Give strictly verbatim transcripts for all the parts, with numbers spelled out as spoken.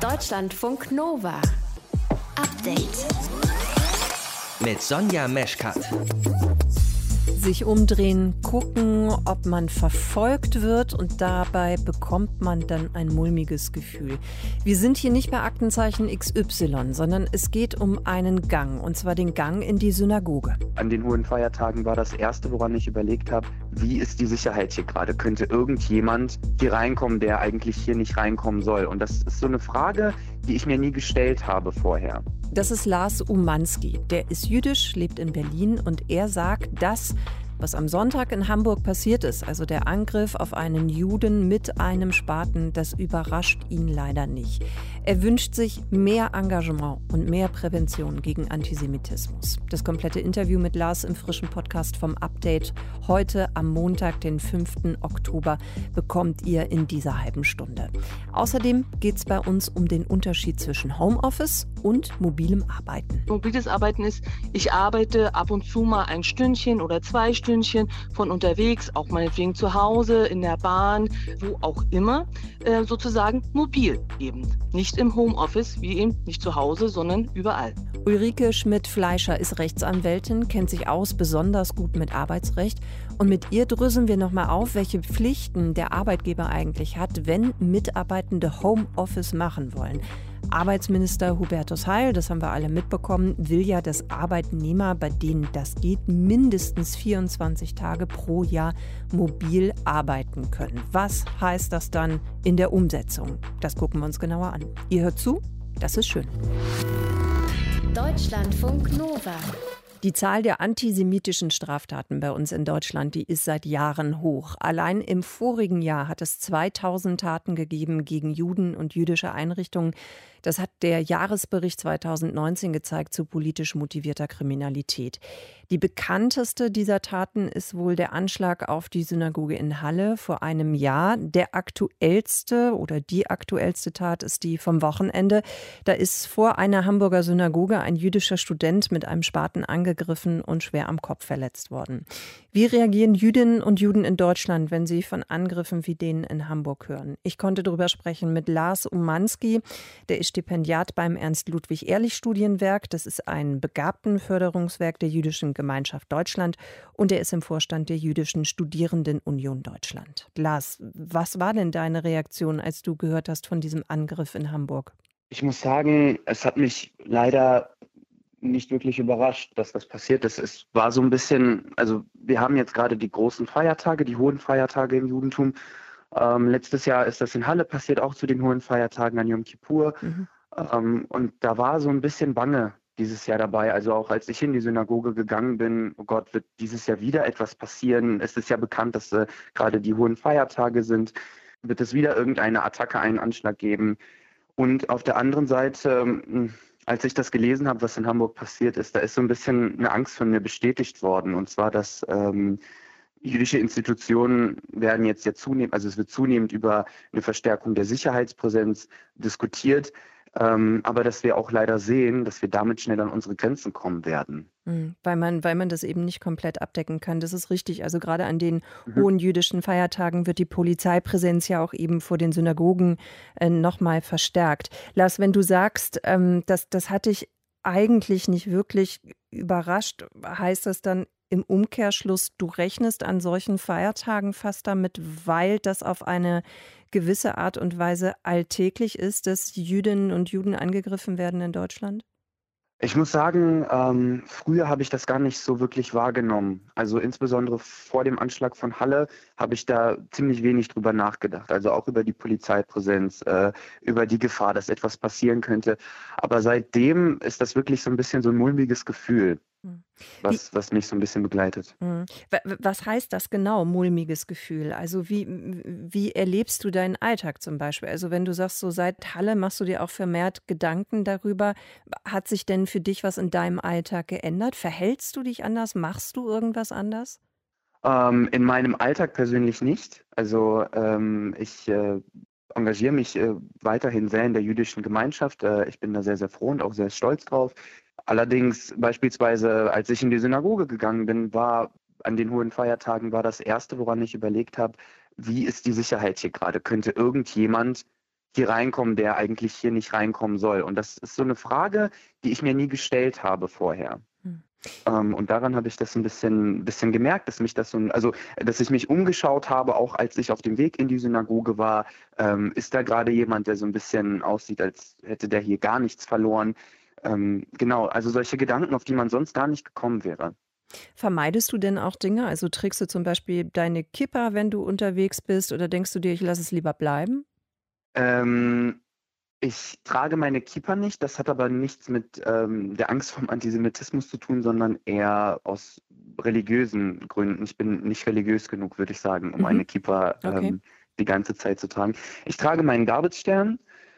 Deutschlandfunk Nova. Update. Mit Sonja Meschkat. Sich umdrehen, gucken, ob man verfolgt wird, und dabei bekommt man dann ein mulmiges Gefühl. Wir sind hier nicht bei Aktenzeichen X Y, sondern es geht um einen Gang, und zwar den Gang in die Synagoge. An den hohen Feiertagen war das Erste, woran ich überlegt habe, wie ist die Sicherheit hier gerade? Könnte irgendjemand hier reinkommen, der eigentlich hier nicht reinkommen soll? Und das ist so eine Frage, die ich mir nie gestellt habe vorher. Das ist Lars Umanski. Der ist jüdisch, lebt in Berlin, und er sagt, das, was am Sonntag in Hamburg passiert ist, also der Angriff auf einen Juden mit einem Spaten, das überrascht ihn leider nicht. Er wünscht sich mehr Engagement und mehr Prävention gegen Antisemitismus. Das komplette Interview mit Lars im frischen Podcast vom Update heute am Montag, den fünften Oktober, bekommt ihr in dieser halben Stunde. Außerdem geht es bei uns um den Unterschied zwischen Homeoffice und mobilem Arbeiten. Mobiles Arbeiten ist, ich arbeite ab und zu mal ein Stündchen oder zwei Stündchen von unterwegs, auch meinetwegen zu Hause, in der Bahn, wo auch immer, äh, sozusagen mobil eben. Nicht im Homeoffice, wie eben nicht zu Hause, sondern überall. Ulrike Schmidt-Fleischer ist Rechtsanwältin, kennt sich aus besonders gut mit Arbeitsrecht. Und mit ihr dröseln wir nochmal auf, welche Pflichten der Arbeitgeber eigentlich hat, wenn Mitarbeitende Homeoffice machen wollen. Arbeitsminister Hubertus Heil, das haben wir alle mitbekommen, will ja, dass Arbeitnehmer, bei denen das geht, mindestens vierundzwanzig Tage pro Jahr mobil arbeiten können. Was heißt das dann in der Umsetzung? Das gucken wir uns genauer an. Ihr hört zu, das ist schön. Deutschlandfunk Nova. Die Zahl der antisemitischen Straftaten bei uns in Deutschland, die ist seit Jahren hoch. Allein im vorigen Jahr hat es zweitausend Taten gegeben gegen Juden und jüdische Einrichtungen. Das hat der Jahresbericht zweitausendneunzehn gezeigt zu politisch motivierter Kriminalität. Die bekannteste dieser Taten ist wohl der Anschlag auf die Synagoge in Halle vor einem Jahr. Der aktuellste oder die aktuellste Tat ist die vom Wochenende. Da ist vor einer Hamburger Synagoge ein jüdischer Student mit einem Spaten angegriffen und schwer am Kopf verletzt worden. Wie reagieren Jüdinnen und Juden in Deutschland, wenn sie von Angriffen wie denen in Hamburg hören? Ich konnte darüber sprechen mit Lars Umanski. Der ist Stipendiat beim Ernst-Ludwig-Ehrlich-Studienwerk. Das ist ein Begabtenförderungswerk der Jüdischen Gemeinschaft Deutschland, und er ist im Vorstand der Jüdischen Studierendenunion Deutschland. Lars, was war denn deine Reaktion, als du gehört hast von diesem Angriff in Hamburg? Ich muss sagen, es hat mich leider nicht wirklich überrascht, dass das passiert ist. Es war so ein bisschen, also wir haben jetzt gerade die großen Feiertage, die hohen Feiertage im Judentum. Ähm, letztes Jahr ist das in Halle passiert, auch zu den hohen Feiertagen an Yom Kippur. Mhm. Ähm, und da war so ein bisschen Bange dieses Jahr dabei. Also auch als ich in die Synagoge gegangen bin, oh Gott, wird dieses Jahr wieder etwas passieren? Es ist ja bekannt, dass äh, gerade die hohen Feiertage sind. Wird es wieder irgendeine Attacke, einen Anschlag geben? Und auf der anderen Seite, äh, als ich das gelesen habe, was in Hamburg passiert ist, da ist so ein bisschen eine Angst von mir bestätigt worden. Und zwar, dass ähm, jüdische Institutionen werden jetzt ja zunehmend, also es wird zunehmend über eine Verstärkung der Sicherheitspräsenz diskutiert, ähm, aber dass wir auch leider sehen, dass wir damit schnell an unsere Grenzen kommen werden. Mhm, weil man, weil man das eben nicht komplett abdecken kann. Das ist richtig. Also gerade an den mhm. hohen jüdischen Feiertagen wird die Polizeipräsenz ja auch eben vor den Synagogen äh, nochmal verstärkt. Lars, wenn du sagst, ähm, das, das hat dich eigentlich nicht wirklich überrascht, heißt das dann im Umkehrschluss, du rechnest an solchen Feiertagen fast damit, weil das auf eine gewisse Art und Weise alltäglich ist, dass Jüdinnen und Juden angegriffen werden in Deutschland? Ich muss sagen, ähm, früher habe ich das gar nicht so wirklich wahrgenommen. Also insbesondere vor dem Anschlag von Halle habe ich da ziemlich wenig drüber nachgedacht. Also auch über die Polizeipräsenz, äh, über die Gefahr, dass etwas passieren könnte. Aber seitdem ist das wirklich so ein bisschen so ein mulmiges Gefühl, was, was mich so ein bisschen begleitet. Was heißt das genau, mulmiges Gefühl? Also wie, wie erlebst du deinen Alltag zum Beispiel? Also wenn du sagst, so seit Halle machst du dir auch vermehrt Gedanken darüber. Hat sich denn für dich was in deinem Alltag geändert? Verhältst du dich anders? Machst du irgendwas anders? Ähm, in meinem Alltag persönlich nicht. Also ähm, ich äh, engagiere mich äh, weiterhin sehr in der jüdischen Gemeinschaft. Äh, ich bin da sehr, sehr froh und auch sehr stolz drauf. Allerdings beispielsweise, als ich in die Synagoge gegangen bin, war an den hohen Feiertagen war das Erste, woran ich überlegt habe, wie ist die Sicherheit hier gerade? Könnte irgendjemand hier reinkommen, der eigentlich hier nicht reinkommen soll? Und das ist so eine Frage, die ich mir nie gestellt habe vorher. Hm. Ähm, und daran habe ich das ein bisschen, bisschen gemerkt, dass mich das so, also dass ich mich umgeschaut habe, auch als ich auf dem Weg in die Synagoge war, ähm, ist da gerade jemand, der so ein bisschen aussieht, als hätte der hier gar nichts verloren. Ähm, genau, also solche Gedanken, auf die man sonst gar nicht gekommen wäre. Vermeidest du denn auch Dinge? Also trägst du zum Beispiel deine Kippa, wenn du unterwegs bist, oder denkst du dir, ich lasse es lieber bleiben? Ähm, ich trage meine Kippa nicht, das hat aber nichts mit ähm, der Angst vor Antisemitismus zu tun, sondern eher aus religiösen Gründen. Ich bin nicht religiös genug, würde ich sagen, um Mhm. eine Kippa Okay. ähm, die ganze Zeit zu tragen. Ich trage meinen Davidstern.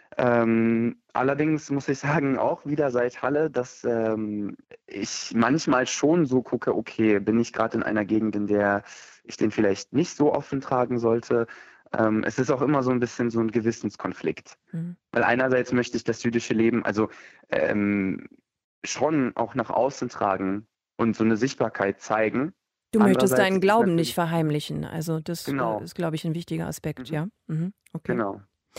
Ähm, allerdings muss ich sagen, auch wieder seit Halle, dass ähm, ich manchmal schon so gucke, okay, bin ich gerade in einer Gegend, in der ich den vielleicht nicht so offen tragen sollte. Ähm, es ist auch immer so ein bisschen so ein Gewissenskonflikt. Mhm. Weil einerseits möchte ich das jüdische Leben also ähm, schon auch nach außen tragen und so eine Sichtbarkeit zeigen. Du möchtest Andererseits deinen ist es Glauben natürlich, nicht verheimlichen. Also das äh, genau, ist, glaube ich, ein wichtiger Aspekt, mhm, ja. Mhm. Okay. genau.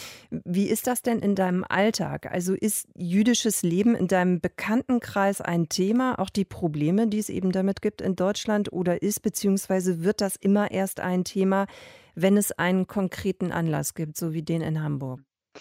Wie ist das denn in deinem Alltag? Also ist jüdisches Leben in deinem Bekanntenkreis ein Thema, auch die Probleme, die es eben damit gibt in Deutschland, oder ist beziehungsweise wird das immer erst ein Thema, wenn es einen konkreten Anlass gibt, so wie den in Hamburg?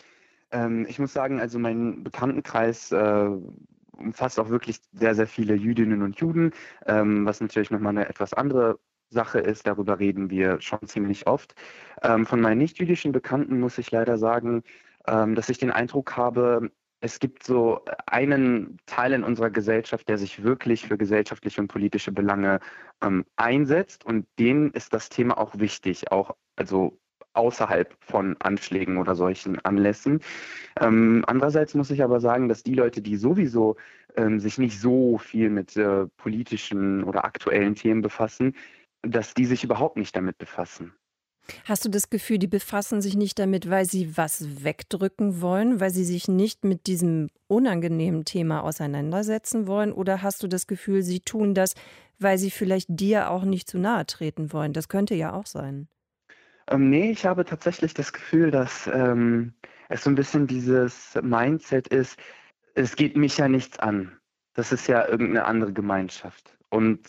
Ähm, ich muss sagen, also mein Bekanntenkreis äh, umfasst auch wirklich sehr, sehr viele Jüdinnen und Juden, ähm, was natürlich nochmal eine etwas andere Sache ist. Darüber reden wir schon ziemlich oft. Ähm, von meinen nicht-jüdischen Bekannten muss ich leider sagen, ähm, dass ich den Eindruck habe, es gibt so einen Teil in unserer Gesellschaft, der sich wirklich für gesellschaftliche und politische Belange ähm, einsetzt, und denen ist das Thema auch wichtig, auch also außerhalb von Anschlägen oder solchen Anlässen. Ähm, andererseits muss ich aber sagen, dass die Leute, die sowieso ähm, sich nicht so viel mit äh, politischen oder aktuellen Themen befassen, dass die sich überhaupt nicht damit befassen. Hast du das Gefühl, die befassen sich nicht damit, weil sie was wegdrücken wollen, weil sie sich nicht mit diesem unangenehmen Thema auseinandersetzen wollen? Oder hast du das Gefühl, sie tun das, weil sie vielleicht dir auch nicht zu nahe treten wollen? Das könnte ja auch sein. Ähm, nee, ich habe tatsächlich das Gefühl, dass ähm, es so ein bisschen dieses Mindset ist, es geht mich ja nichts an. Das ist ja irgendeine andere Gemeinschaft. Und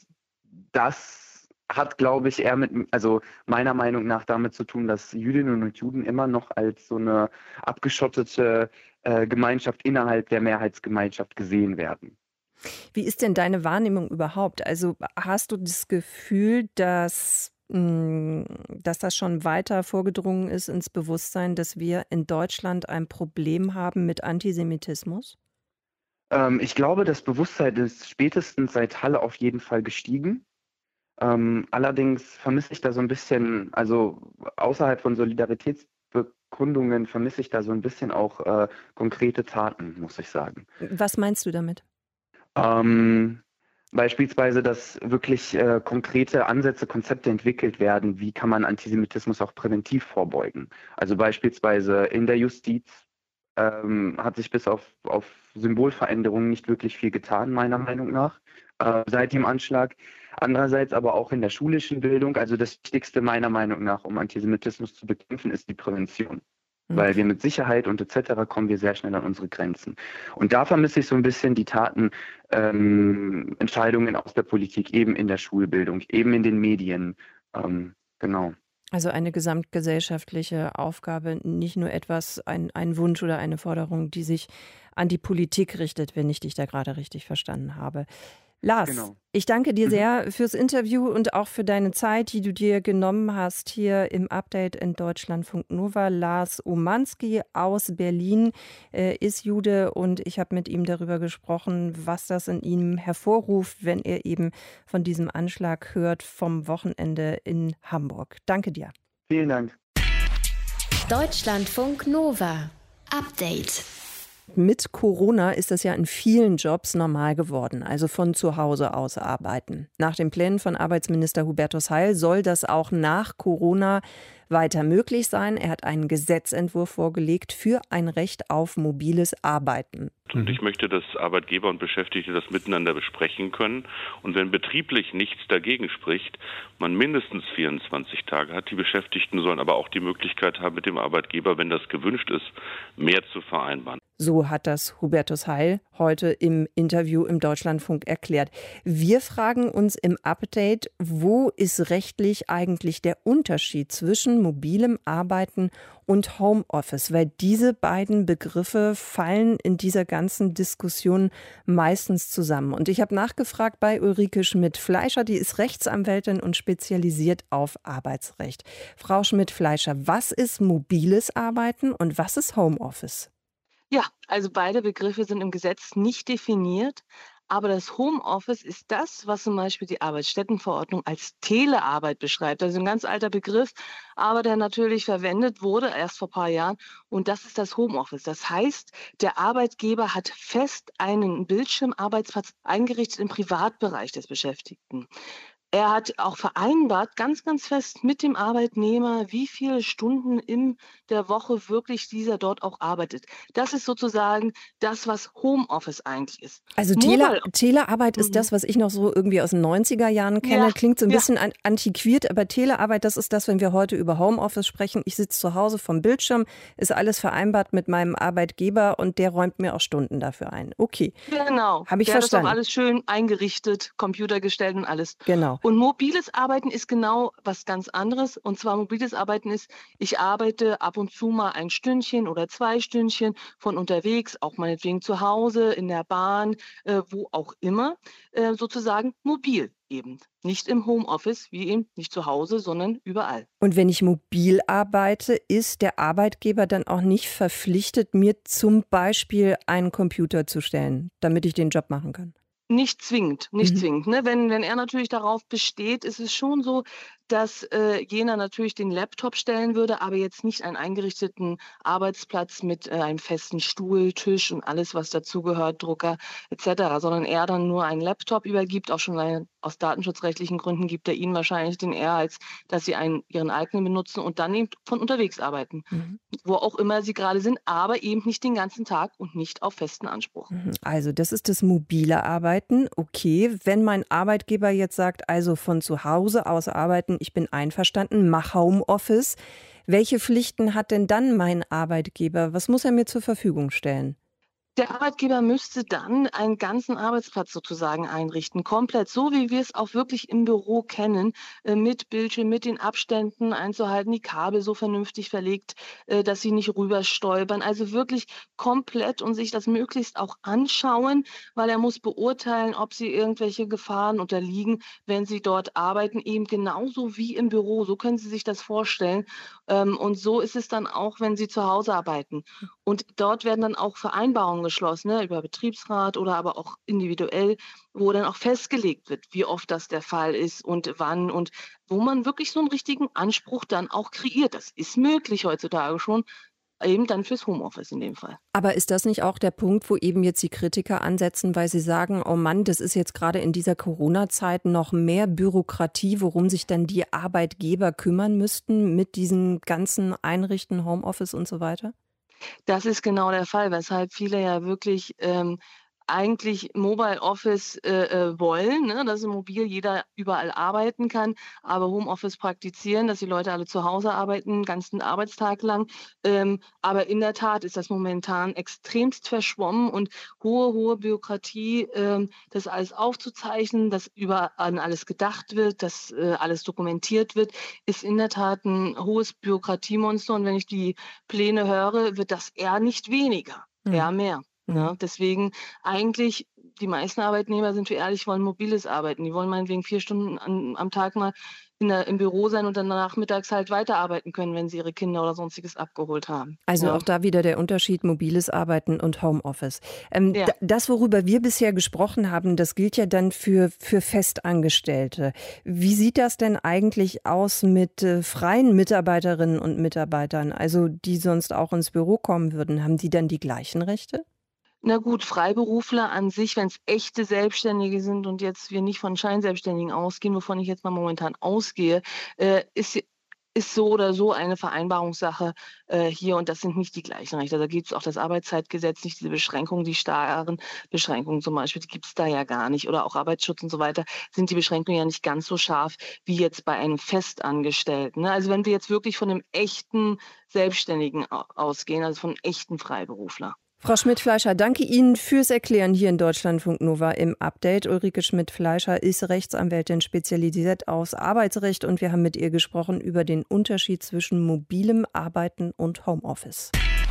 das hat, glaube ich, eher mit, also meiner Meinung nach damit zu tun, dass Jüdinnen und Juden immer noch als so eine abgeschottete äh, Gemeinschaft innerhalb der Mehrheitsgemeinschaft gesehen werden. Wie ist denn deine Wahrnehmung überhaupt? Also hast du das Gefühl, dass, mh, dass das schon weiter vorgedrungen ist ins Bewusstsein, dass wir in Deutschland ein Problem haben mit Antisemitismus? Ähm, ich glaube, das Bewusstsein ist spätestens seit Halle auf jeden Fall gestiegen. Ähm, allerdings vermisse ich da so ein bisschen, also außerhalb von Solidaritätsbekundungen vermisse ich da so ein bisschen auch äh, konkrete Taten, muss ich sagen. Was meinst du damit? Ähm, beispielsweise, dass wirklich äh, konkrete Ansätze, Konzepte entwickelt werden, wie kann man Antisemitismus auch präventiv vorbeugen. Also beispielsweise in der Justiz ähm, hat sich bis auf, auf Symbolveränderungen nicht wirklich viel getan, meiner Meinung nach, äh, seit dem Anschlag. Andererseits aber auch in der schulischen Bildung. Also das Wichtigste meiner Meinung nach, um Antisemitismus zu bekämpfen, ist die Prävention. Hm. Weil wir mit Sicherheit und et cetera kommen wir sehr schnell an unsere Grenzen. Und da vermisse ich so ein bisschen die Taten, ähm, Entscheidungen aus der Politik, eben in der Schulbildung, eben in den Medien. Ähm, genau. Also eine gesamtgesellschaftliche Aufgabe, nicht nur etwas, ein, ein Wunsch oder eine Forderung, die sich an die Politik richtet, wenn ich dich da gerade richtig verstanden habe. Lars, Genau. ich danke dir Mhm. sehr fürs Interview und auch für deine Zeit, die du dir genommen hast hier im Update in Deutschlandfunk Nova. Lars Umanski aus Berlin äh, ist Jude und ich habe mit ihm darüber gesprochen, was das in ihm hervorruft, wenn er eben von diesem Anschlag hört vom Wochenende in Hamburg. Danke dir. Vielen Dank. Deutschlandfunk Nova. Update. Mit Corona ist das ja in vielen Jobs normal geworden, also von zu Hause aus arbeiten. Nach den Plänen von Arbeitsminister Hubertus Heil soll das auch nach Corona weiter möglich sein. Er hat einen Gesetzentwurf vorgelegt für ein Recht auf mobiles Arbeiten. Und ich möchte, dass Arbeitgeber und Beschäftigte das miteinander besprechen können. Und wenn betrieblich nichts dagegen spricht, man mindestens vierundzwanzig Tage hat. Die Beschäftigten sollen aber auch die Möglichkeit haben, mit dem Arbeitgeber, wenn das gewünscht ist, mehr zu vereinbaren. So hat das Hubertus Heil heute im Interview im Deutschlandfunk erklärt. Wir fragen uns im Update, wo ist rechtlich eigentlich der Unterschied zwischen mobilem Arbeiten und Homeoffice? Weil diese beiden Begriffe fallen in dieser ganzen Diskussion meistens zusammen. Und ich habe nachgefragt bei Ulrike Schmidt-Fleischer, die ist Rechtsanwältin und spezialisiert auf Arbeitsrecht. Frau Schmidt-Fleischer, was ist mobiles Arbeiten und was ist Homeoffice? Ja, also beide Begriffe sind im Gesetz nicht definiert, aber das Homeoffice ist das, was zum Beispiel die Arbeitsstättenverordnung als Telearbeit beschreibt. Also ein ganz alter Begriff, aber der natürlich verwendet wurde, erst vor ein paar Jahren. Und das ist das Homeoffice. Das heißt, der Arbeitgeber hat fest einen Bildschirmarbeitsplatz eingerichtet im Privatbereich des Beschäftigten. Er hat auch vereinbart, ganz, ganz fest mit dem Arbeitnehmer, wie viele Stunden in der Woche wirklich dieser dort auch arbeitet. Das ist sozusagen das, was Homeoffice eigentlich ist. Also Tele Telearbeit ist das, was ich noch so irgendwie aus den neunziger Jahren kenne. Ja, Klingt so ein ja. bisschen an antiquiert, aber Telearbeit, das ist das, wenn wir heute über Homeoffice sprechen. Ich sitze zu Hause vom Bildschirm, ist alles vereinbart mit meinem Arbeitgeber und der räumt mir auch Stunden dafür ein. Okay, Genau. habe ich Der hat das verstanden. auch alles schön eingerichtet, Computer gestellt und alles. Genau. Und mobiles Arbeiten ist genau was ganz anderes. Und zwar mobiles Arbeiten ist, ich arbeite ab und zu mal ein Stündchen oder zwei Stündchen von unterwegs, auch meinetwegen zu Hause, in der Bahn, äh, wo auch immer, äh, sozusagen mobil eben. Nicht im Homeoffice, wie eben nicht zu Hause, sondern überall. Und wenn ich mobil arbeite, ist der Arbeitgeber dann auch nicht verpflichtet, mir zum Beispiel einen Computer zu stellen, damit ich den Job machen kann? Nicht zwingend, nicht Mhm. zwingend. Ne? Wenn, wenn er natürlich darauf besteht, ist es schon so, dass äh, jener natürlich den Laptop stellen würde, aber jetzt nicht einen eingerichteten Arbeitsplatz mit äh, einem festen Stuhl, Tisch und alles, was dazugehört, Drucker et cetera, sondern er dann nur einen Laptop übergibt, auch schon allein aus datenschutzrechtlichen Gründen gibt er Ihnen wahrscheinlich den eher, als dass Sie einen, Ihren eigenen benutzen und dann eben von unterwegs arbeiten, Mhm. wo auch immer Sie gerade sind, aber eben nicht den ganzen Tag und nicht auf festen Anspruch. Mhm. Also das ist das mobile Arbeiten. Okay, wenn mein Arbeitgeber jetzt sagt, also von zu Hause aus arbeiten, ich bin einverstanden, mach Homeoffice. Welche Pflichten hat denn dann mein Arbeitgeber? Was muss er mir zur Verfügung stellen? Der Arbeitgeber müsste dann einen ganzen Arbeitsplatz sozusagen einrichten, komplett, so wie wir es auch wirklich im Büro kennen, äh, mit Bildschirm, mit den Abständen einzuhalten, die Kabel so vernünftig verlegt, äh, dass sie nicht rüberstolpern. Also wirklich komplett und sich das möglichst auch anschauen, weil er muss beurteilen, ob sie irgendwelche Gefahren unterliegen, wenn sie dort arbeiten, eben genauso wie im Büro. So können Sie sich das vorstellen. Ähm, und so ist es dann auch, wenn Sie zu Hause arbeiten. Und dort werden dann auch Vereinbarungen geschlossen, ne, über Betriebsrat oder aber auch individuell, wo dann auch festgelegt wird, wie oft das der Fall ist und wann und wo man wirklich so einen richtigen Anspruch dann auch kreiert. Das ist möglich heutzutage schon, eben dann fürs Homeoffice in dem Fall. Aber ist das nicht auch der Punkt, wo eben jetzt die Kritiker ansetzen, weil sie sagen, oh Mann, das ist jetzt gerade in dieser Corona-Zeit noch mehr Bürokratie, worum sich dann die Arbeitgeber kümmern müssten mit diesen ganzen Einrichten, Homeoffice und so weiter? Das ist genau der Fall, weshalb viele ja wirklich ähm, eigentlich Mobile Office äh, äh, wollen, ne, dass im Mobil jeder überall arbeiten kann, aber Homeoffice praktizieren, dass die Leute alle zu Hause arbeiten, den ganzen Arbeitstag lang. Ähm, aber in der Tat ist das momentan extremst verschwommen und hohe, hohe Bürokratie, ähm, das alles aufzuzeichnen, dass überall an alles gedacht wird, dass äh, alles dokumentiert wird, ist in der Tat ein hohes Bürokratiemonster. Und wenn ich die Pläne höre, wird das eher nicht weniger, eher Mhm. mehr. Ja, deswegen eigentlich, die meisten Arbeitnehmer, sind wir ehrlich, wollen mobiles Arbeiten. Die wollen meinetwegen vier Stunden an, am Tag mal in der, im Büro sein und dann nachmittags halt weiterarbeiten können, wenn sie ihre Kinder oder sonstiges abgeholt haben. Also ja. auch da wieder der Unterschied mobiles Arbeiten und Homeoffice. Ähm, Ja. d- Das, worüber wir bisher gesprochen haben, das gilt ja dann für, für Festangestellte. Wie sieht das denn eigentlich aus mit äh, freien Mitarbeiterinnen und Mitarbeitern, also die sonst auch ins Büro kommen würden? Haben die dann die gleichen Rechte? Na gut, Freiberufler an sich, wenn es echte Selbstständige sind und jetzt wir nicht von Scheinselbstständigen ausgehen, wovon ich jetzt mal momentan ausgehe, äh, ist ist so oder so eine Vereinbarungssache äh, hier und das sind nicht die gleichen Rechte. Da gibt es auch das Arbeitszeitgesetz nicht, diese Beschränkungen, die starren Beschränkungen zum Beispiel, die gibt es da ja gar nicht. Oder auch Arbeitsschutz und so weiter, sind die Beschränkungen ja nicht ganz so scharf wie jetzt bei einem Festangestellten. Ne? Also wenn wir jetzt wirklich von einem echten Selbstständigen ausgehen, also von einem echten Freiberufler. Frau Schmidt-Fleischer, danke Ihnen fürs Erklären hier in Deutschlandfunk Nova im Update. Ulrike Schmidt-Fleischer ist Rechtsanwältin, spezialisiert aufs Arbeitsrecht und wir haben mit ihr gesprochen über den Unterschied zwischen mobilem Arbeiten und Homeoffice.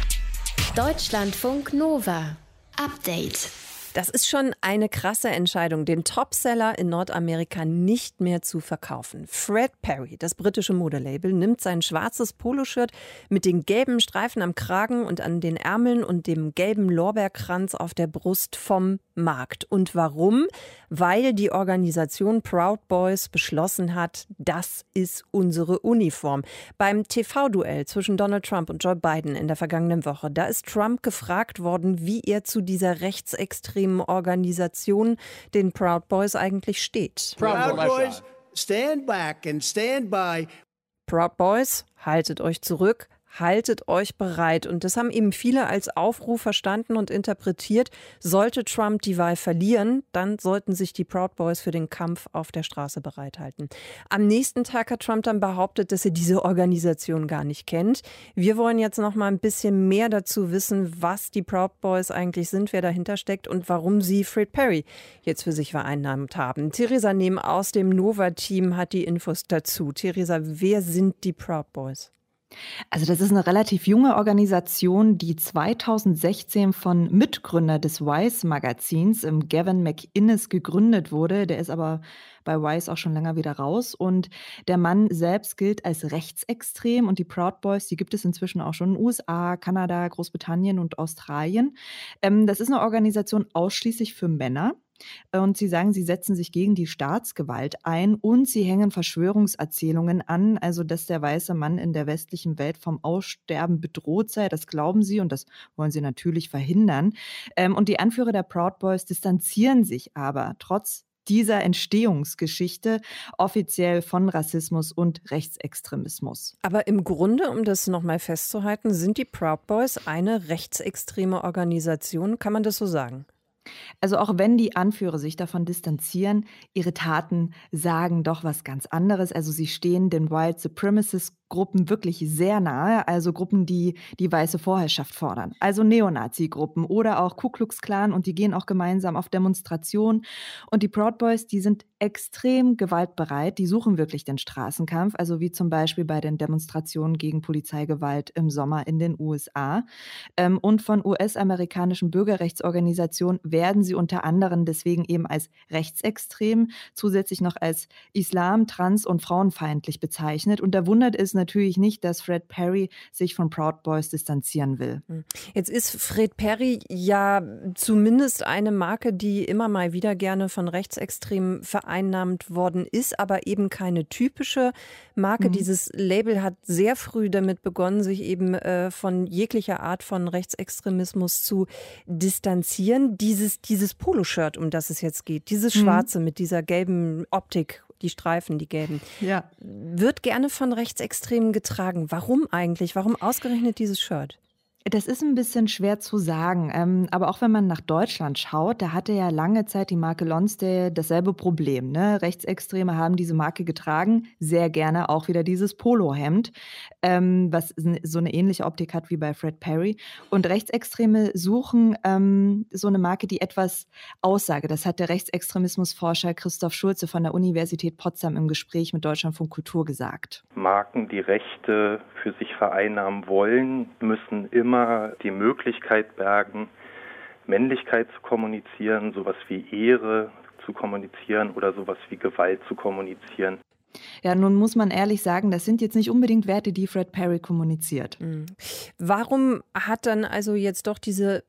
Deutschlandfunk Nova. Update. Das ist schon eine krasse Entscheidung, den Topseller in Nordamerika nicht mehr zu verkaufen. Fred Perry, das britische Modelabel, nimmt sein schwarzes Poloshirt mit den gelben Streifen am Kragen und an den Ärmeln und dem gelben Lorbeerkranz auf der Brust vom Markt. Und warum? Weil die Organisation Proud Boys beschlossen hat, das ist unsere Uniform. Beim T V-Duell zwischen Donald Trump und Joe Biden in der vergangenen Woche, da ist Trump gefragt worden, wie er zu dieser rechtsextremen Organisation, den Proud Boys, eigentlich steht. Proud Boys, stand back and stand by. Proud Boys, haltet euch zurück. Haltet euch bereit. Und das haben eben viele als Aufruf verstanden und interpretiert. Sollte Trump die Wahl verlieren, dann sollten sich die Proud Boys für den Kampf auf der Straße bereithalten. Am nächsten Tag hat Trump dann behauptet, dass er diese Organisation gar nicht kennt. Wir wollen jetzt noch mal ein bisschen mehr dazu wissen, was die Proud Boys eigentlich sind, wer dahinter steckt und warum sie Fred Perry jetzt für sich vereinnahmt haben. Theresa Nehm aus dem Nova-Team hat die Infos dazu. Theresa, wer sind die Proud Boys? Also das ist eine relativ junge Organisation, die zweitausendsechzehn von Mitgründer des Vice-Magazins, Gavin McInnes, gegründet wurde. Der ist aber bei Vice auch schon länger wieder raus. Und der Mann selbst gilt als rechtsextrem. Und die Proud Boys, die gibt es inzwischen auch schon in den U S A, Kanada, Großbritannien und Australien. Ähm, das ist eine Organisation ausschließlich für Männer. Und sie sagen, sie setzen sich gegen die Staatsgewalt ein und sie hängen Verschwörungserzählungen an, also dass der weiße Mann in der westlichen Welt vom Aussterben bedroht sei. Das glauben sie und das wollen sie natürlich verhindern. Und die Anführer der Proud Boys distanzieren sich aber trotz dieser Entstehungsgeschichte offiziell von Rassismus und Rechtsextremismus. Aber im Grunde, um das nochmal festzuhalten, sind die Proud Boys eine rechtsextreme Organisation, kann man das so sagen? Also auch wenn die Anführer sich davon distanzieren, ihre Taten sagen doch was ganz anderes. Also sie stehen den White Supremacist-Gruppen wirklich sehr nahe, also Gruppen, die die weiße Vorherrschaft fordern. Also Neonazi-Gruppen oder auch Ku Klux Klan und die gehen auch gemeinsam auf Demonstrationen. Und die Proud Boys, die sind extrem gewaltbereit, die suchen wirklich den Straßenkampf, also wie zum Beispiel bei den Demonstrationen gegen Polizeigewalt im Sommer in den U S A. Und von U S-amerikanischen Bürgerrechtsorganisationen werden sie unter anderem deswegen eben als rechtsextrem, zusätzlich noch als islam-, trans- und frauenfeindlich bezeichnet. Und da wundert es natürlich nicht, dass Fred Perry sich von Proud Boys distanzieren will. Jetzt ist Fred Perry ja zumindest eine Marke, die immer mal wieder gerne von Rechtsextremen vereinnahmt worden ist, aber eben keine typische Marke. Mhm. Dieses Label hat sehr früh damit begonnen, sich eben äh, von jeglicher Art von Rechtsextremismus zu distanzieren. Dieses, dieses Poloshirt, um das es jetzt geht, dieses Schwarze mhm. mit dieser gelben Optik, die Streifen, die gelben, ja. wird gerne von Rechtsextremen getragen. Warum eigentlich? Warum ausgerechnet dieses Shirt? Das ist ein bisschen schwer zu sagen, ähm, aber auch wenn man nach Deutschland schaut, da hatte ja lange Zeit die Marke Lonsdale dasselbe Problem. Ne? Rechtsextreme haben diese Marke getragen, sehr gerne auch wieder dieses Polohemd, ähm, was so eine ähnliche Optik hat wie bei Fred Perry. Und Rechtsextreme suchen ähm, so eine Marke, die etwas aussage. Das hat der Rechtsextremismusforscher Christoph Schulze von der Universität Potsdam im Gespräch mit Deutschlandfunk Kultur gesagt. Marken, die Rechte für sich vereinnahmen wollen, müssen immer die Möglichkeit bergen, Männlichkeit zu kommunizieren, sowas wie Ehre zu kommunizieren oder sowas wie Gewalt zu kommunizieren. Ja, nun muss man ehrlich sagen, das sind jetzt nicht unbedingt Werte, die Fred Perry kommuniziert. Mhm. Warum hat dann also jetzt doch diese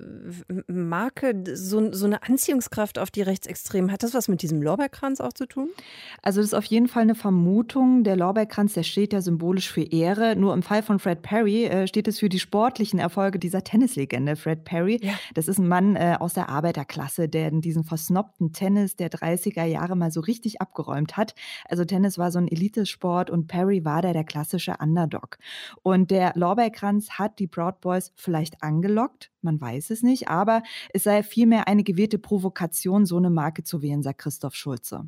Marke so, so eine Anziehungskraft auf die Rechtsextremen? Hat das was mit diesem Lorbeerkranz auch zu tun? Also das ist auf jeden Fall eine Vermutung. Der Lorbeerkranz, der steht ja symbolisch für Ehre. Nur im Fall von Fred Perry äh, steht es für die sportlichen Erfolge dieser Tennislegende Fred Perry. Ja. Das ist ein Mann äh, aus der Arbeiterklasse, der in diesen versnobten Tennis der dreißiger Jahre mal so richtig abgeräumt hat. Also Tennis war so so ein Elitesport und Perry war da der klassische Underdog. Und der Lorbeerkranz hat die Proud Boys vielleicht angelockt, man weiß es nicht, aber es sei vielmehr eine gewählte Provokation, so eine Marke zu wählen, sagt Christoph Schulze.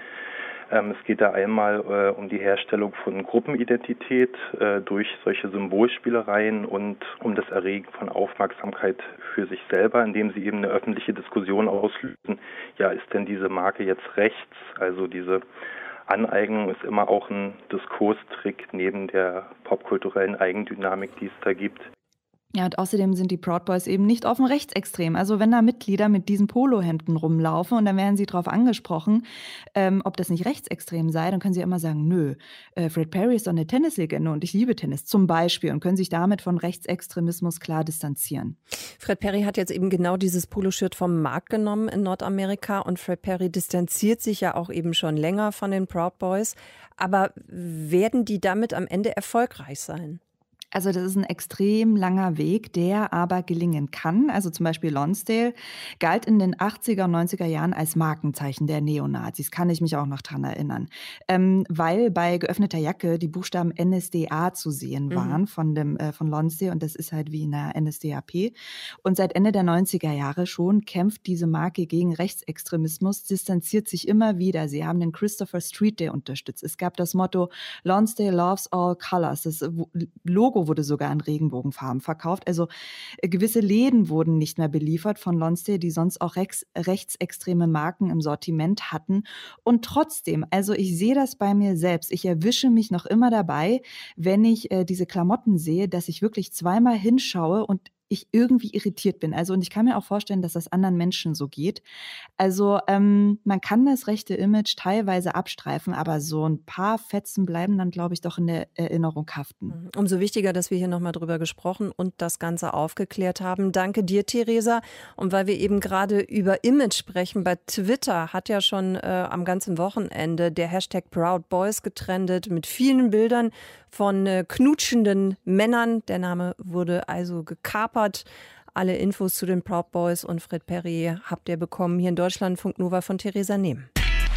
Es geht da einmal äh, um die Herstellung von Gruppenidentität äh, durch solche Symbolspielereien und um das Erregen von Aufmerksamkeit für sich selber, indem sie eben eine öffentliche Diskussion auslösen. Ja, ist denn diese Marke jetzt rechts? Also diese Aneignung ist immer auch ein Diskurstrick neben der popkulturellen Eigendynamik, die es da gibt. Ja, und außerdem sind die Proud Boys eben nicht offen rechtsextrem. Also wenn da Mitglieder mit diesen Polohemden rumlaufen und dann werden sie darauf angesprochen, ähm, ob das nicht rechtsextrem sei, dann können sie immer sagen, nö, äh, Fred Perry ist doch eine Tennislegende und ich liebe Tennis zum Beispiel und können sich damit von Rechtsextremismus klar distanzieren. Fred Perry hat jetzt eben genau dieses Poloshirt vom Markt genommen in Nordamerika und Fred Perry distanziert sich ja auch eben schon länger von den Proud Boys. Aber werden die damit am Ende erfolgreich sein? Also das ist ein extrem langer Weg, der aber gelingen kann. Also zum Beispiel Lonsdale galt in den achtziger und neunziger Jahren als Markenzeichen der Neonazis, kann ich mich auch noch dran erinnern. Ähm, weil bei geöffneter Jacke die Buchstaben N S D A zu sehen waren mhm. von, dem, äh, von Lonsdale und das ist halt wie in der N S D A P. Und seit Ende der neunziger Jahre schon kämpft diese Marke gegen Rechtsextremismus, distanziert sich immer wieder. Sie haben den Christopher Street Day unterstützt. Es gab das Motto Lonsdale loves all colors. Das Logo wurde sogar in Regenbogenfarben verkauft. Also äh, gewisse Läden wurden nicht mehr beliefert von Lonsdale, die sonst auch rechts, rechtsextreme Marken im Sortiment hatten. Und trotzdem, also ich sehe das bei mir selbst. Ich erwische mich noch immer dabei, wenn ich äh, diese Klamotten sehe, dass ich wirklich zweimal hinschaue und ich irgendwie irritiert bin. Also und ich kann mir auch vorstellen, dass das anderen Menschen so geht. Also ähm, man kann das rechte Image teilweise abstreifen, aber so ein paar Fetzen bleiben dann, glaube ich, doch in der Erinnerung haften. Umso wichtiger, dass wir hier nochmal drüber gesprochen und das Ganze aufgeklärt haben. Danke dir, Theresa. Und weil wir eben gerade über Image sprechen, bei Twitter hat ja schon äh, am ganzen Wochenende der Hashtag Proud Boys getrendet mit vielen Bildern von äh, knutschenden Männern. Der Name wurde also gekapert. Alle Infos zu den Proud Boys und Fred Perry habt ihr bekommen hier in Deutschlandfunk Nova von Theresa Nehm.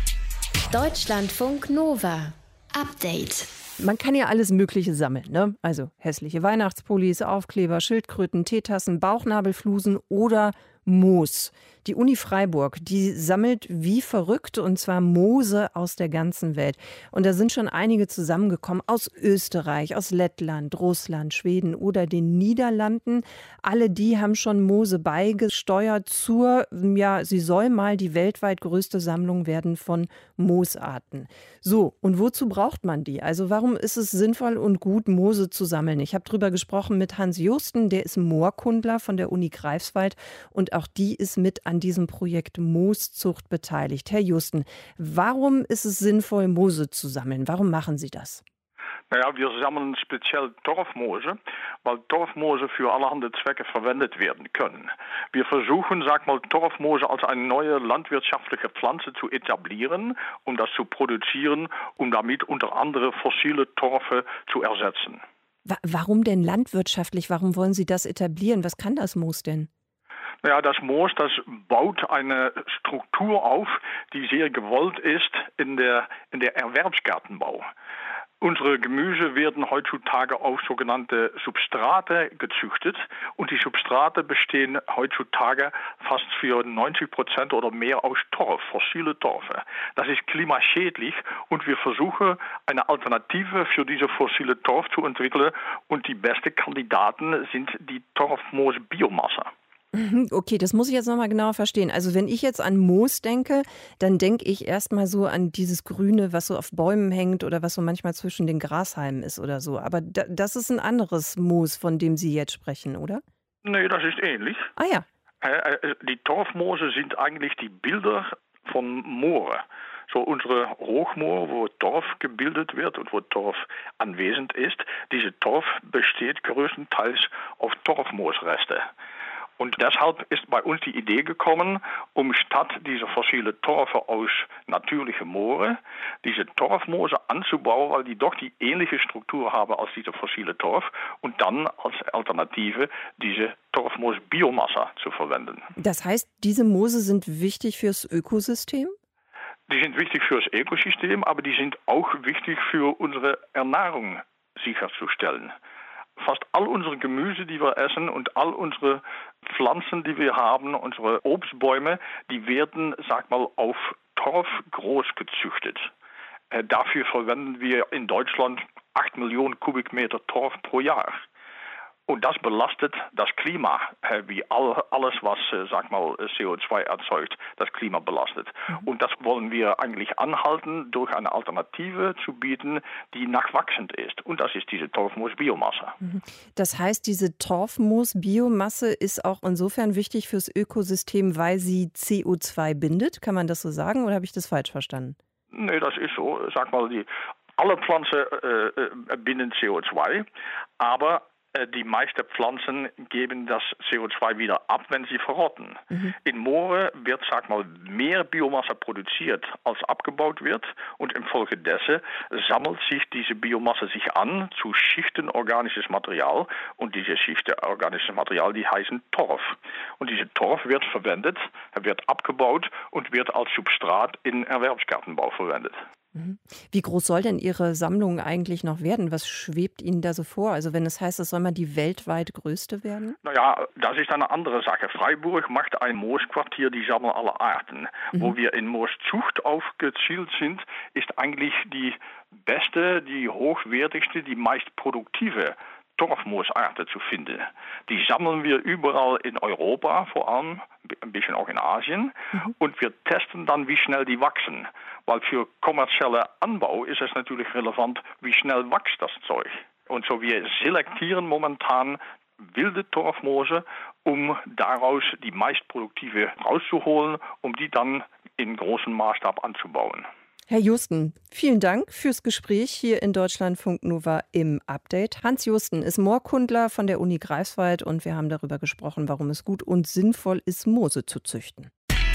Deutschlandfunk Nova. Update. Man kann ja alles Mögliche sammeln, ne? Also hässliche Weihnachtspullis, Aufkleber, Schildkröten, Teetassen, Bauchnabelflusen oder Moos. Die Uni Freiburg, die sammelt wie verrückt und zwar Moose aus der ganzen Welt. Und da sind schon einige zusammengekommen aus Österreich, aus Lettland, Russland, Schweden oder den Niederlanden. Alle die haben schon Moose beigesteuert zur, ja, sie soll mal die weltweit größte Sammlung werden von Moosarten. So, und wozu braucht man die? Also warum ist es sinnvoll und gut, Moose zu sammeln? Ich habe drüber gesprochen mit Hans Justen, der ist Moorkundler von der Uni Greifswald und auch die ist mit an diesem Projekt Mooszucht beteiligt. Herr Justen, warum ist es sinnvoll, Moose zu sammeln? Warum machen Sie das? Naja, wir sammeln speziell Torfmoose, weil Torfmoose für allerhand Zwecke verwendet werden können. Wir versuchen, sag mal, Torfmoose als eine neue landwirtschaftliche Pflanze zu etablieren, um das zu produzieren, um damit unter anderem fossile Torfe zu ersetzen. Warum denn landwirtschaftlich? Warum wollen Sie das etablieren? Was kann das Moos denn? Ja, das Moos, das baut eine Struktur auf, die sehr gewollt ist in der, in der Erwerbsgartenbau. Unsere Gemüse werden heutzutage auf sogenannte Substrate gezüchtet und die Substrate bestehen heutzutage fast für neunzig Prozent oder mehr aus Torf, fossile Torfe. Das ist klimaschädlich und wir versuchen eine Alternative für diese fossile Torf zu entwickeln und die besten Kandidaten sind die Torfmoos-Biomasse. Okay, das muss ich jetzt nochmal genauer verstehen. Also wenn ich jetzt an Moos denke, dann denke ich erstmal so an dieses Grüne, was so auf Bäumen hängt oder was so manchmal zwischen den Grashalmen ist oder so. Aber da, das ist ein anderes Moos, von dem Sie jetzt sprechen, oder? Nee, das ist ähnlich. Ah ja. Äh, die Torfmoose sind eigentlich die Bilder von Moore. So unsere Hochmoor, wo Torf gebildet wird und wo Torf anwesend ist, diese Torf besteht größtenteils auf Torfmoosreste. Und deshalb ist bei uns die Idee gekommen, um statt dieser fossile Torfe aus natürlichen Moore, diese Torfmoose anzubauen, weil die doch die ähnliche Struktur haben als diese fossile Torf und dann als Alternative diese Torfmoos-Biomasse zu verwenden. Das heißt, diese Moose sind wichtig fürs Ökosystem? Die sind wichtig für das Ökosystem, aber die sind auch wichtig für unsere Ernährung sicherzustellen. Fast all unsere Gemüse, die wir essen und all unsere Pflanzen, die wir haben, unsere Obstbäume, die werden, sag mal, auf Torf groß gezüchtet. Äh, dafür verwenden wir in Deutschland acht Millionen Kubikmeter Torf pro Jahr. Und das belastet das Klima, äh, wie all, alles, was, äh, sag mal, C O zwei erzeugt, das Klima belastet. Mhm. Und das wollen wir eigentlich anhalten, durch eine Alternative zu bieten, die nachwachsend ist. Und das ist diese Torfmoos-Biomasse. Mhm. Das heißt, diese Torfmoos-Biomasse ist auch insofern wichtig fürs Ökosystem, weil sie C O zwei bindet. Kann man das so sagen oder habe ich das falsch verstanden? Nee, das ist so. Sag mal, die, alle Pflanzen äh, binden C O zwei, aber die meisten Pflanzen geben das C O zwei wieder ab, wenn sie verrotten. Mhm. In Mooren wird, sag mal, mehr Biomasse produziert, als abgebaut wird. Und infolgedessen sammelt sich diese Biomasse sich an zu Schichten organisches Material. Und diese Schichten organisches Material, die heißen Torf. Und diese Torf wird verwendet, wird abgebaut und wird als Substrat in Erwerbsgartenbau verwendet. Wie groß soll denn Ihre Sammlung eigentlich noch werden? Was schwebt Ihnen da so vor? Also wenn es heißt, es soll mal die weltweit größte werden? Naja, das ist eine andere Sache. Freiburg macht ein Moosquartier, die sammeln alle Arten. Mhm. Wo wir in Mooszucht aufgezielt sind, ist eigentlich die beste, die hochwertigste, die meist produktive Torfmoosarten zu finden. Die sammeln wir überall in Europa, vor allem ein bisschen auch in Asien. Mhm. Und wir testen dann, wie schnell die wachsen. Weil für kommerzielle Anbau ist es natürlich relevant, wie schnell wächst das Zeug. Und so wir selektieren momentan wilde Torfmoose, um daraus die meist produktive rauszuholen, um die dann in großem Maßstab anzubauen. Herr Justen, vielen Dank fürs Gespräch hier in Deutschlandfunk Nova im Update. Hans Justen ist Moorkundler von der Uni Greifswald und wir haben darüber gesprochen, warum es gut und sinnvoll ist, Moose zu züchten.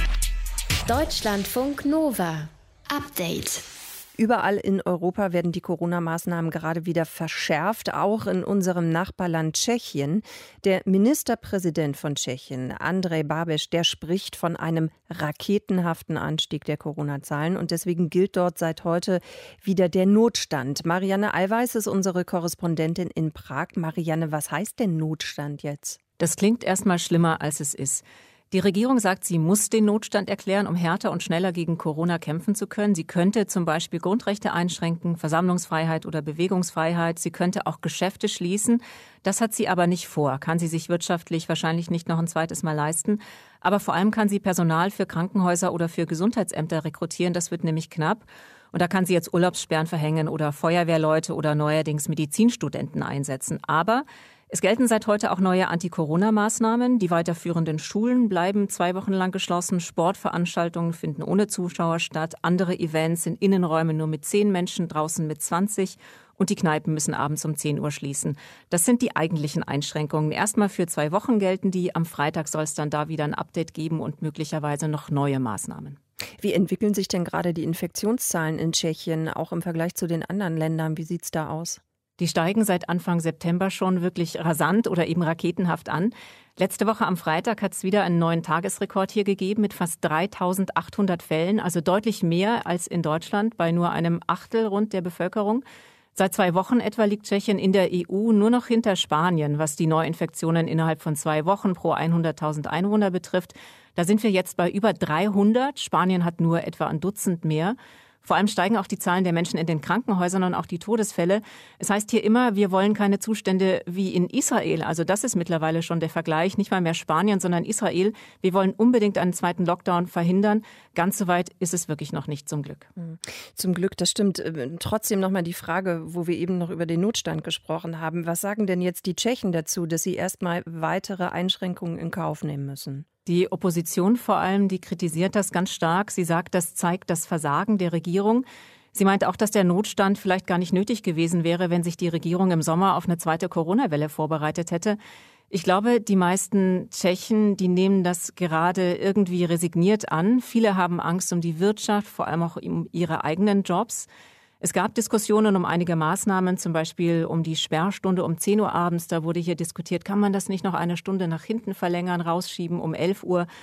Deutschlandfunk Nova Update. Überall in Europa werden die Corona-Maßnahmen gerade wieder verschärft, auch in unserem Nachbarland Tschechien. Der Ministerpräsident von Tschechien, Andrej Babiš, der spricht von einem raketenhaften Anstieg der Corona-Zahlen und deswegen gilt dort seit heute wieder der Notstand. Marianne Allweis ist unsere Korrespondentin in Prag. Marianne, was heißt denn Notstand jetzt? Das klingt erstmal schlimmer, als es ist. Die Regierung sagt, sie muss den Notstand erklären, um härter und schneller gegen Corona kämpfen zu können. Sie könnte zum Beispiel Grundrechte einschränken, Versammlungsfreiheit oder Bewegungsfreiheit. Sie könnte auch Geschäfte schließen. Das hat sie aber nicht vor, kann sie sich wirtschaftlich wahrscheinlich nicht noch ein zweites Mal leisten. Aber vor allem kann sie Personal für Krankenhäuser oder für Gesundheitsämter rekrutieren. Das wird nämlich knapp. Und da kann sie jetzt Urlaubssperren verhängen oder Feuerwehrleute oder neuerdings Medizinstudenten einsetzen. Aber es gelten seit heute auch neue Anti-Corona-Maßnahmen. Die weiterführenden Schulen bleiben zwei Wochen lang geschlossen. Sportveranstaltungen finden ohne Zuschauer statt. Andere Events in Innenräumen nur mit zehn Menschen, draußen mit zwanzig. Und die Kneipen müssen abends um zehn Uhr schließen. Das sind die eigentlichen Einschränkungen. Erstmal für zwei Wochen gelten die. Am Freitag soll es dann da wieder ein Update geben und möglicherweise noch neue Maßnahmen. Wie entwickeln sich denn gerade die Infektionszahlen in Tschechien, auch im Vergleich zu den anderen Ländern? Wie sieht es da aus? Die steigen seit Anfang September schon wirklich rasant oder eben raketenhaft an. Letzte Woche am Freitag hat es wieder einen neuen Tagesrekord hier gegeben mit fast dreitausendachthundert Fällen, also deutlich mehr als in Deutschland bei nur einem Achtel rund der Bevölkerung. Seit zwei Wochen etwa liegt Tschechien in der E U nur noch hinter Spanien, was die Neuinfektionen innerhalb von zwei Wochen pro hunderttausend Einwohner betrifft. Da sind wir jetzt bei über dreihundert. Spanien hat nur etwa ein Dutzend mehr. Vor allem steigen auch die Zahlen der Menschen in den Krankenhäusern und auch die Todesfälle. Es heißt hier immer, wir wollen keine Zustände wie in Israel. Also das ist mittlerweile schon der Vergleich. Nicht mal mehr Spanien, sondern Israel. Wir wollen unbedingt einen zweiten Lockdown verhindern. Ganz so weit ist es wirklich noch nicht, zum Glück. Zum Glück, das stimmt. Trotzdem noch mal die Frage, wo wir eben noch über den Notstand gesprochen haben. Was sagen denn jetzt die Tschechen dazu, dass sie erstmal weitere Einschränkungen in Kauf nehmen müssen? Die Opposition vor allem, die kritisiert das ganz stark. Sie sagt, das zeigt das Versagen der Regierung. Sie meint auch, dass der Notstand vielleicht gar nicht nötig gewesen wäre, wenn sich die Regierung im Sommer auf eine zweite Corona-Welle vorbereitet hätte. Ich glaube, die meisten Tschechen, die nehmen das gerade irgendwie resigniert an. Viele haben Angst um die Wirtschaft, vor allem auch um ihre eigenen Jobs. Es gab Diskussionen um einige Maßnahmen, zum Beispiel um die Sperrstunde um zehn Uhr abends. Da wurde hier diskutiert, kann man das nicht noch eine Stunde nach hinten verlängern, rausschieben um elf Uhr.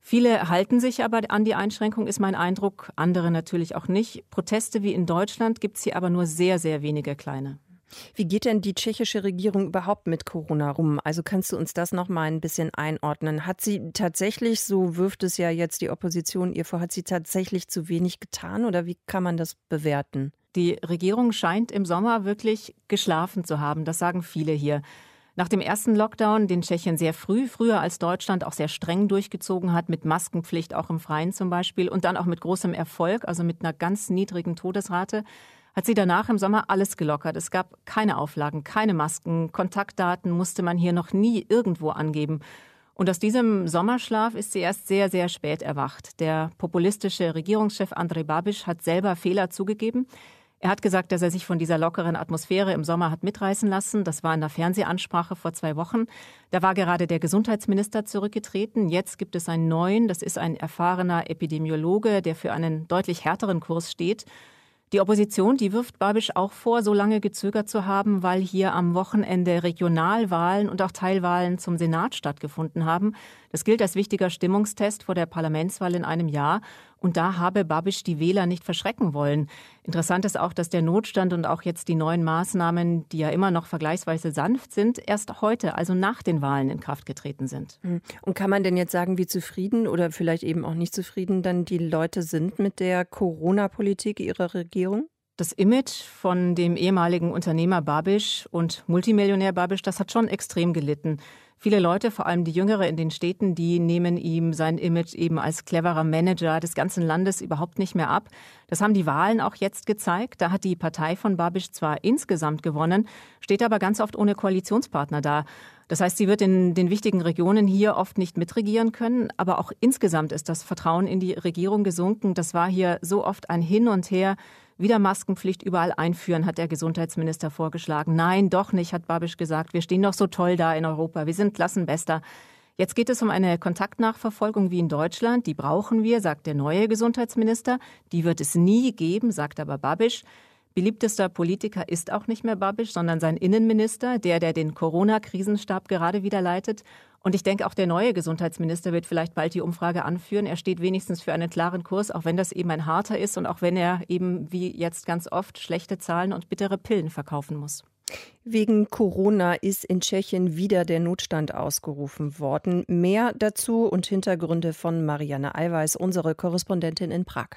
Viele halten sich aber an die Einschränkung, ist mein Eindruck, andere natürlich auch nicht. Proteste wie in Deutschland gibt es hier aber nur sehr, sehr wenige kleine. Wie geht denn die tschechische Regierung überhaupt mit Corona rum? Also kannst du uns das noch mal ein bisschen einordnen? Hat sie tatsächlich, so wirft es ja jetzt die Opposition ihr vor, hat sie tatsächlich zu wenig getan oder wie kann man das bewerten? Die Regierung scheint im Sommer wirklich geschlafen zu haben, das sagen viele hier. Nach dem ersten Lockdown, den Tschechien sehr früh, früher als Deutschland, auch sehr streng durchgezogen hat, mit Maskenpflicht auch im Freien zum Beispiel und dann auch mit großem Erfolg, also mit einer ganz niedrigen Todesrate, hat sie danach im Sommer alles gelockert. Es gab keine Auflagen, keine Masken, Kontaktdaten musste man hier noch nie irgendwo angeben. Und aus diesem Sommerschlaf ist sie erst sehr, sehr spät erwacht. Der populistische Regierungschef Andrej Babiš hat selber Fehler zugegeben. Er hat gesagt, dass er sich von dieser lockeren Atmosphäre im Sommer hat mitreißen lassen. Das war in der Fernsehansprache vor zwei Wochen. Da war gerade der Gesundheitsminister zurückgetreten. Jetzt gibt es einen neuen. Das ist ein erfahrener Epidemiologe, der für einen deutlich härteren Kurs steht. Die Opposition, die wirft Babiš auch vor, so lange gezögert zu haben, weil hier am Wochenende Regionalwahlen und auch Teilwahlen zum Senat stattgefunden haben. Das gilt als wichtiger Stimmungstest vor der Parlamentswahl in einem Jahr. Und da habe Babiš die Wähler nicht verschrecken wollen. Interessant ist auch, dass der Notstand und auch jetzt die neuen Maßnahmen, die ja immer noch vergleichsweise sanft sind, erst heute, also nach den Wahlen, in Kraft getreten sind. Und kann man denn jetzt sagen, wie zufrieden oder vielleicht eben auch nicht zufrieden dann die Leute sind mit der Corona-Politik ihrer Regierung? Das Image von dem ehemaligen Unternehmer Babiš und Multimillionär Babiš, das hat schon extrem gelitten. Viele Leute, vor allem die Jüngere in den Städten, die nehmen ihm sein Image eben als cleverer Manager des ganzen Landes überhaupt nicht mehr ab. Das haben die Wahlen auch jetzt gezeigt. Da hat die Partei von Babiš zwar insgesamt gewonnen, steht aber ganz oft ohne Koalitionspartner da. Das heißt, sie wird in den wichtigen Regionen hier oft nicht mitregieren können. Aber auch insgesamt ist das Vertrauen in die Regierung gesunken. Das war hier so oft ein Hin und Her. Wieder Maskenpflicht überall einführen, hat der Gesundheitsminister vorgeschlagen. Nein, doch nicht, hat Babiš gesagt. Wir stehen doch so toll da in Europa. Wir sind Klassenbester. Jetzt geht es um eine Kontaktnachverfolgung wie in Deutschland. Die brauchen wir, sagt der neue Gesundheitsminister. Die wird es nie geben, sagt aber Babiš. Beliebtester Politiker ist auch nicht mehr Babiš, sondern sein Innenminister, der, der den Corona-Krisenstab gerade wieder leitet. Und ich denke, auch der neue Gesundheitsminister wird vielleicht bald die Umfrage anführen. Er steht wenigstens für einen klaren Kurs, auch wenn das eben ein harter ist und auch wenn er eben wie jetzt ganz oft schlechte Zahlen und bittere Pillen verkaufen muss. Wegen Corona ist in Tschechien wieder der Notstand ausgerufen worden. Mehr dazu und Hintergründe von Marianne Eiweiß, unsere Korrespondentin in Prag.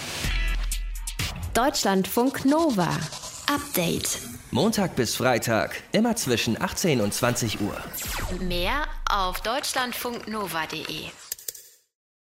Deutschlandfunk Nova. Update. Montag bis Freitag, immer zwischen achtzehn und zwanzig Uhr. Mehr auf deutschlandfunknova punkt de.